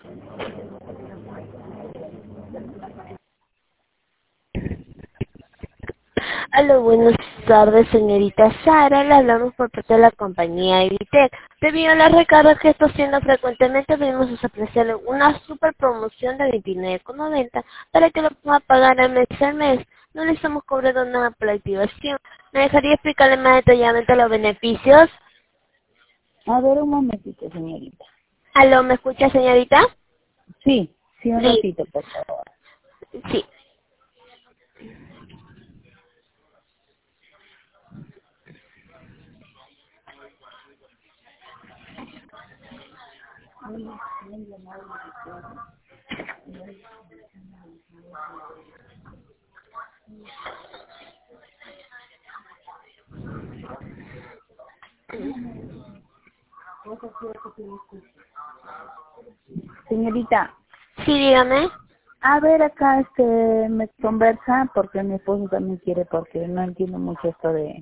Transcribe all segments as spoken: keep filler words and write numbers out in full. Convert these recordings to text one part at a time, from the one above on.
Hola, buenas tardes, señorita Sara. Le hablamos por parte de la compañía Evitec. Debido a las recargas que está haciendo frecuentemente, venimos a ofrecerle una super promoción de veintinueve con noventa para que lo pueda pagar al mes al mes. No le estamos cobrando nada por la activación. ¿Me dejaría explicarle más detalladamente los beneficios? A ver, un momentito, señorita. ¿Aló, me escucha, señorita? Sí, sí, un Sí. ratito, por favor. Sí. Señorita, Sí, dígame. a ver, acá este me conversa porque mi esposo también quiere, porque no entiendo mucho esto de...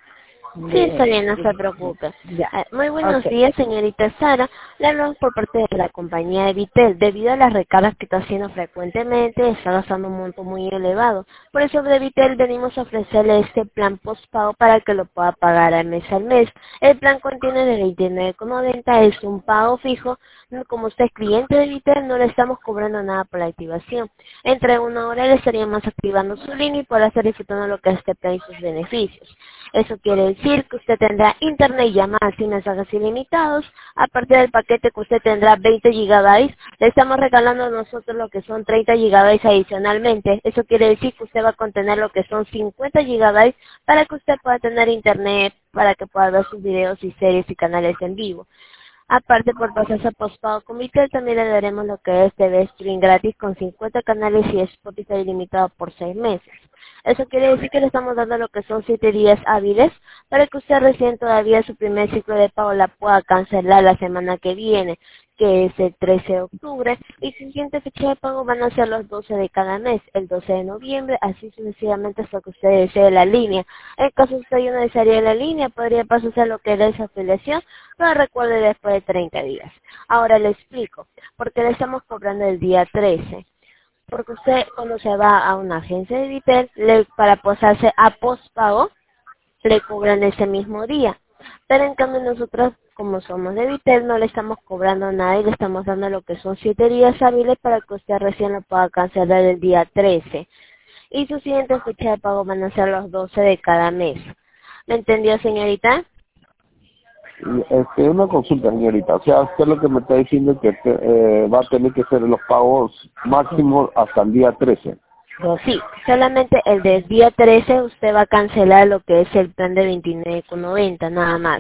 Sí, está de, bien, no se de- preocupe. ya, Eh, muy buenos ok. días, señorita Sara. Le hablamos por parte de la compañía Evitel. Debido a las recargas que está haciendo frecuentemente, está gastando un monto muy elevado. Por eso de Evitel venimos a ofrecerle este plan postpago para que lo pueda pagar al mes al mes. El plan contiene de veintinueve con noventa, es un pago fijo. No, como usted es cliente de Evitel, no le estamos cobrando nada por la activación. Entre una hora le estaríamos activando su línea y podrá estar disfrutando lo que es este plan y sus beneficios. Eso quiere decir que usted tendrá internet y llamadas y mensajes ilimitados. Aparte del paquete que usted tendrá veinte gigabytes, le estamos regalando a nosotros lo que son treinta gigabytes adicionalmente. Eso quiere decir que usted va a contener lo que son cincuenta gigabytes para que usted pueda tener internet, para que pueda ver sus videos y series y canales en vivo. Aparte, por pasarse a postpago con Vitel, también le daremos lo que es T V Stream gratis con cincuenta canales y Spotify ilimitado por seis meses. Eso quiere decir que le estamos dando lo que son siete días hábiles para que usted recién todavía su primer ciclo de pago la pueda cancelar la semana que viene, que es el trece de octubre, y su siguiente fecha de pago van a ser los doce de cada mes, el doce de noviembre, así sucesivamente hasta que usted desee la línea. En caso usted no desearía la línea, podría pasarse a lo que es esa afiliación, pero recuerde después de treinta días. Ahora le explico, porque le estamos cobrando el día trece. Porque usted cuando se va a una agencia de Vitel, le, para pasarse a postpago, le cobran ese mismo día. Pero en cambio nosotros, como somos de Vitel, no le estamos cobrando nada y le estamos dando lo que son siete días hábiles para que usted recién lo pueda cancelar el día trece. Y su siguiente fecha de pago van a ser los doce de cada mes. ¿Me entendió, señorita? Este, una consulta, señorita. O sea, usted lo que me está diciendo es que eh, va a tener que hacer los pagos máximos hasta el día trece. Sí, solamente el del día trece usted va a cancelar lo que es el plan de veintinueve con noventa, nada más.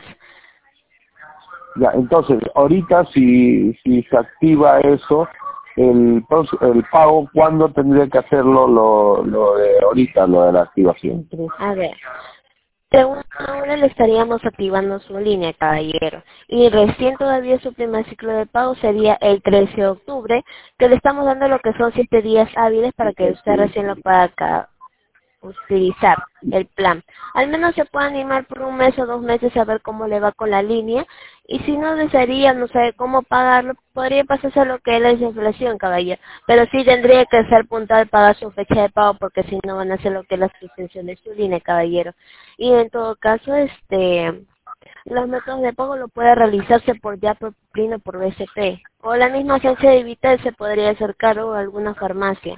Ya, entonces, ahorita si, si se activa eso, el, pros- el pago, ¿cuándo tendría que hacerlo lo, lo de ahorita, lo de la activación? A ver, de una hora le estaríamos activando su línea, caballero. Y recién todavía su primer ciclo de pago sería el trece de octubre, que le estamos dando lo que son siete días hábiles para que usted recién lo pueda ca- utilizar el plan. Al menos se puede animar por un mes o dos meses a ver cómo le va con la línea. Y si no desearía, no sabe cómo pagarlo, podría pasarse a lo que es la inflación, caballero. Pero sí tendría que ser puntual pagar su fecha de pago porque si no van a hacer lo que es la suspensión de su línea, caballero. Y en todo caso, este, los métodos de pago lo puede realizarse por ya por PRIN o por B C P. O la misma agencia de Vital se podría acercar o alguna farmacia.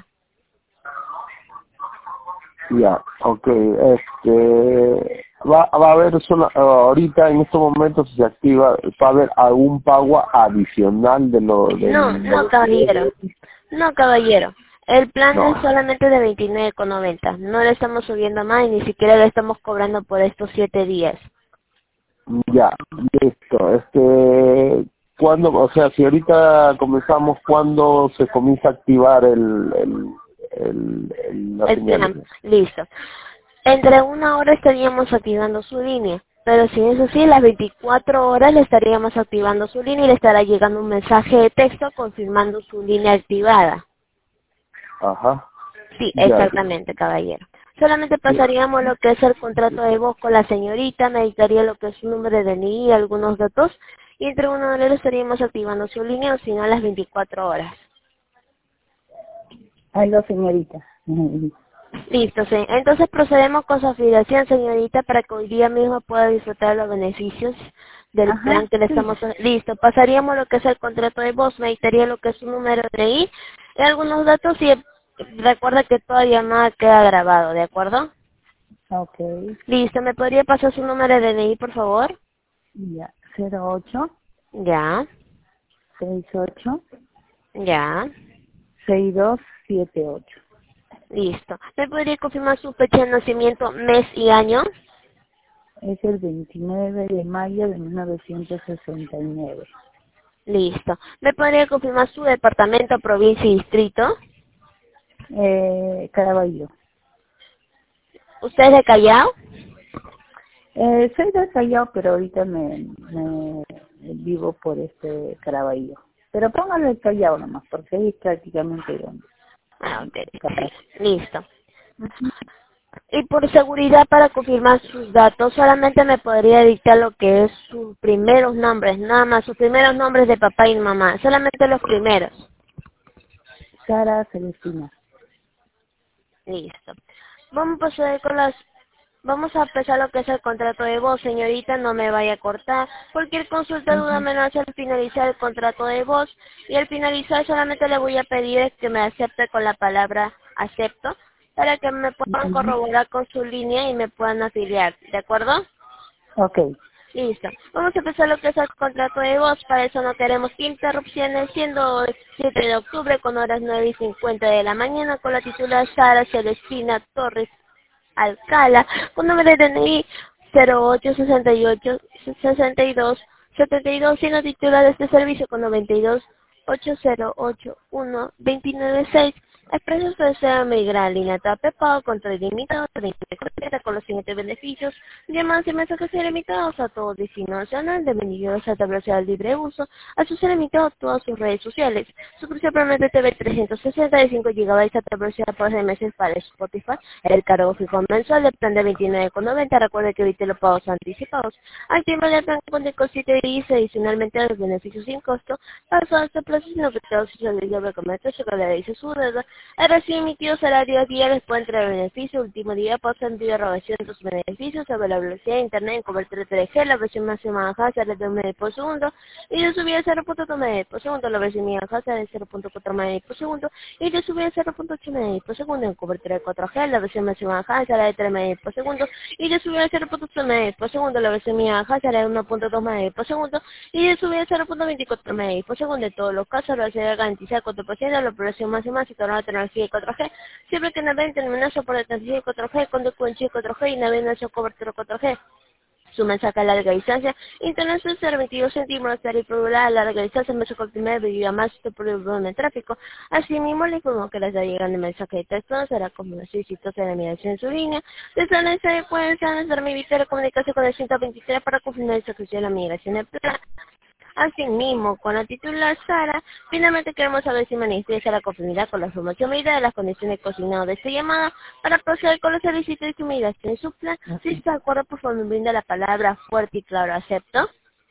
Ya, ok, este, va, va a haber sola- ahorita en estos momentos si se activa, va a haber algún pago adicional de lo No, del... no, caballero. No, caballero. El plan No, es solamente de veintinueve con noventa. No le estamos subiendo más y ni siquiera le estamos cobrando por estos siete días. ya, listo, este, ¿cuándo, o sea, si ahorita comenzamos, ¿cuándo se comienza a activar el, el, el, el- las El señales? plan, listo. Entre una hora estaríamos activando su línea. Pero si es así, las veinticuatro horas le estaríamos activando su línea y le estará llegando un mensaje de texto confirmando su línea activada. Ajá, Sí, ya, exactamente, caballero. Solamente ya, pasaríamos lo que es el contrato de voz con la señorita, me dictaría lo que es su número de D N I y algunos datos, y entre una hora le estaríamos activando su línea, o si no a las veinticuatro horas. Aló, señorita. Listo, sí. Entonces procedemos con su afiliación, señorita, para que hoy día mismo pueda disfrutar los beneficios del Ajá, plan que le sí. estamos... Listo, pasaríamos lo que es el contrato de voz, me dictaría lo que es su número de D N I y algunos datos, y recuerda que toda llamada queda grabado, ¿de acuerdo? Ok. Listo, ¿me podría pasar su número de D N I, por favor? Ya. Cero ocho Ya, seis ocho ya, seis dos siete ocho. listo. ¿Me podría confirmar su fecha de nacimiento, mes y año? Es el veintinueve de mayo de mil novecientos sesenta y nueve. Listo. ¿Me podría confirmar su departamento, provincia y distrito? Eh, Caraballo. ¿Usted es de Callao? Eh, soy de Callao, pero ahorita me, me vivo por este Caraballo. Pero póngale el Callao nomás, porque ahí es prácticamente donde. Ah, ok. Caraballo. Sí, listo. Y por seguridad, para confirmar sus datos, solamente me podría dictar lo que es sus primeros nombres, nada más, sus primeros nombres de papá y mamá, solamente los primeros. Sara Celestina. Listo. Vamos a proceder con las... Vamos a empezar lo que es el contrato de voz, señorita, no me vaya a cortar. Cualquier consulta, duda, Ujú. me lo hace al finalizar el contrato de voz, y al finalizar solamente le voy a pedir que me acepte con la palabra acepto, para que me puedan Ujú. corroborar con su línea y me puedan afiliar, ¿de acuerdo? Ok. Listo. Vamos a empezar lo que es el contrato de voz. Para eso no queremos interrupciones, siendo el siete de octubre con horas nueve y cincuenta de la mañana, con la titular Sara Celestina Torres Alcala, con número de D N I cero ocho sesenta y ocho sesenta y dos setenta y dos, siendo titular de este servicio con noventa y dos ocho cero ocho uno veintinueve seis. Expreso su deseo de migrar a línea TAPE pago contra el limitado treinta completa con los siguientes beneficios: llamadas y mensajes ilimitados a todo destino nacional, de beneficios a velocidad libre uso, a sus ilimitados todas sus redes sociales. Suscripción Promete T V trescientos sesenta y cinco gigabytes a velocidad por seis meses para Spotify. El cargo fijo mensual del plan de veintinueve con noventa. Recuerde que evite los pagos anticipados. Activa el plan con deconcito y dice adicionalmente a los beneficios sin costo. Para todo este plazo, sino que todo se realiza de comercio, se realiza su deuda. El recién emitido salario diarios puede entrar beneficio. Último día pasa en erogación de sus beneficios sobre la velocidad de internet en cobertura tres G, la versión máxima bajada será de un medio por segundo y de subida cero punto dos medio por segundo, la versión mínima bajada será de cero punto cuatro medio por segundo y de subida cero punto ocho medio por segundo en cobertura de cuatro G, la versión máxima bajada será de tres medio por segundo y de subida cero punto ocho medio por segundo, la versión mínima bajada será de uno punto dos medio por segundo y de subida cero punto veinticuatro medio por segundo. En todos los casos, la ciudad garantizar cuatro por ciento de la operación máxima si torna la tecnología de cuatro G, siempre que naveguen terminal soporte de tecnología de cuatro G, con descuento cuatro G y naveguen en su cobertura cuatro G. Su mensaje a larga distancia, internet cero veintidós centímetros, tarifa regular a larga distancia, mensaje con primera medida más por el volumen de tráfico. Asimismo, le informó que les está llegando el mensaje de texto, será como una solicitud de la mediación en su línea. Desde la necesidad pueden ser nuestra militar de comunicación con el ciento veintitrés para confirmar la ejecución de la migración del plan. Asimismo, con la titular Sara, finalmente queremos saber si manifiesta la conformidad con la información medida de las condiciones consignadas de esta llamada para proceder con los servicios de su migración y su plan. Si está de acuerdo, por favor, me brinda la palabra fuerte y claro, ¿acepto?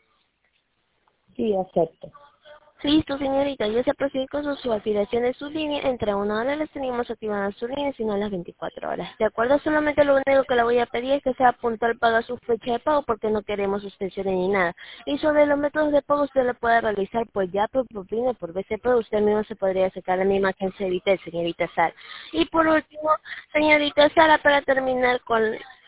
Sí, acepto. Listo, señorita, ya se procede con su, su afiliación de su línea. Entre una hora les tenemos activada su línea, sino las veinticuatro horas. ¿De acuerdo? Solamente lo único que le voy a pedir es que sea puntual paga su fecha de pago, porque no queremos suspensiones ni nada. Y sobre los métodos de pago, usted lo puede realizar por ya, por propina, por B C P. Usted mismo se podría sacar la misma agencia de Vitel, señorita Sara. Y por último, señorita Sara, para terminar con...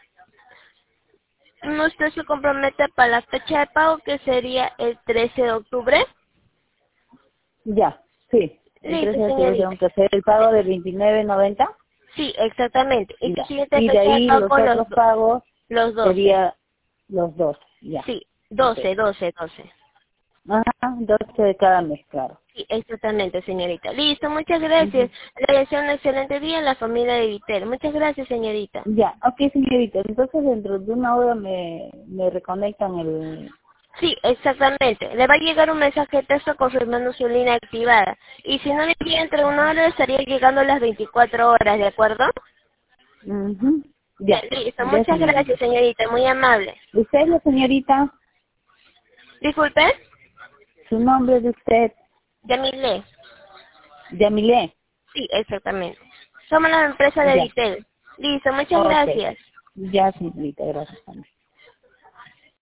¿Usted se compromete para la fecha de pago, que sería el trece de octubre? Ya, sí. El Listo, trece de octubre señorita. tengo que hacer el pago de veintinueve noventa. Sí, exactamente. Y tu Ya. siguiente Y de fecha de ahí los pago, los, otros pagos los doce. sería los dos. Ya. Sí, Ok. doce, doce, doce. Ajá, doce de cada mes, claro. Sí, exactamente, señorita. Listo, muchas gracias. Ujú. Le deseo un excelente día en la familia de Vitel. Muchas gracias, señorita. Ya, ok, señorita. Entonces dentro de una hora me, me reconectan el... Sí, exactamente. Le va a llegar un mensaje de texto confirmando su línea activada. Y si no le llega entre una hora, estaría llegando a las veinticuatro horas, ¿de acuerdo? Ujú. Ya, Ya, listo. ya, Muchas señorita. gracias, señorita. Muy amable. ¿Usted es la señorita? Disculpe. su nombre de usted, Yamile. Yamile. Sí, exactamente. Somos la empresa de Ya. Vitel. Listo, muchas Ok. gracias. Ya, señorita, gracias.